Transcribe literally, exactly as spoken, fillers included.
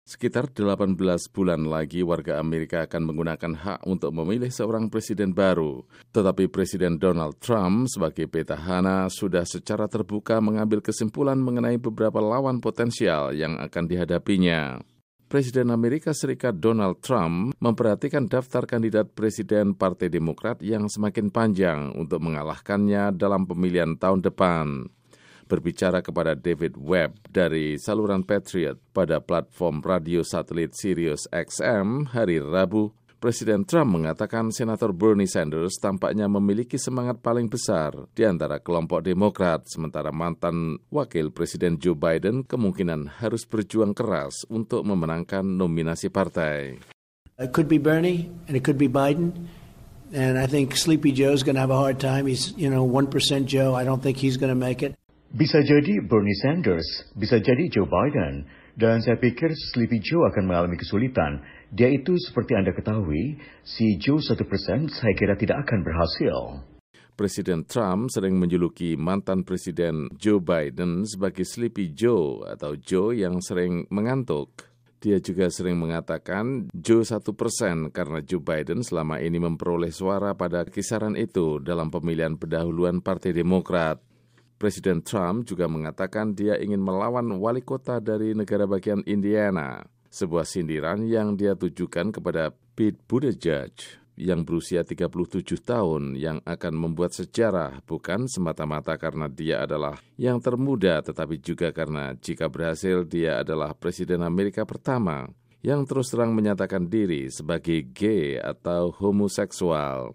Sekitar delapan belas bulan lagi warga Amerika akan menggunakan hak untuk memilih seorang presiden baru. Tetapi Presiden Donald Trump sebagai petahana sudah secara terbuka mengambil kesimpulan mengenai beberapa lawan potensial yang akan dihadapinya. Presiden Amerika Serikat Donald Trump memperhatikan daftar kandidat presiden Partai Demokrat yang semakin panjang untuk mengalahkannya dalam pemilihan tahun depan. Berbicara kepada David Webb dari saluran Patriot pada platform radio satelit Sirius X M hari Rabu, Presiden Trump mengatakan Senator Bernie Sanders tampaknya memiliki semangat paling besar di antara kelompok Demokrat, sementara mantan Wakil Presiden Joe Biden kemungkinan harus berjuang keras untuk memenangkan nominasi partai. It could be Bernie and it could be Biden. And I think Sleepy Joe's going to have a hard time. He's, you know, one percent Joe. I don't think he's going to make it. Bisa jadi Bernie Sanders, bisa jadi Joe Biden, dan saya pikir Sleepy Joe akan mengalami kesulitan. Dia itu seperti Anda ketahui, si Joe satu persen saya kira tidak akan berhasil. Presiden Trump sering menjuluki mantan Presiden Joe Biden sebagai Sleepy Joe atau Joe yang sering mengantuk. Dia juga sering mengatakan Joe satu persen karena Joe Biden selama ini memperoleh suara pada kisaran itu dalam pemilihan pendahuluan Partai Demokrat. Presiden Trump juga mengatakan dia ingin melawan wali kota dari negara bagian Indiana, sebuah sindiran yang dia tujukan kepada Pete Buttigieg yang berusia tiga puluh tujuh tahun yang akan membuat sejarah bukan semata-mata karena dia adalah yang termuda tetapi juga karena jika berhasil dia adalah Presiden Amerika pertama yang terus terang menyatakan diri sebagai gay atau homoseksual.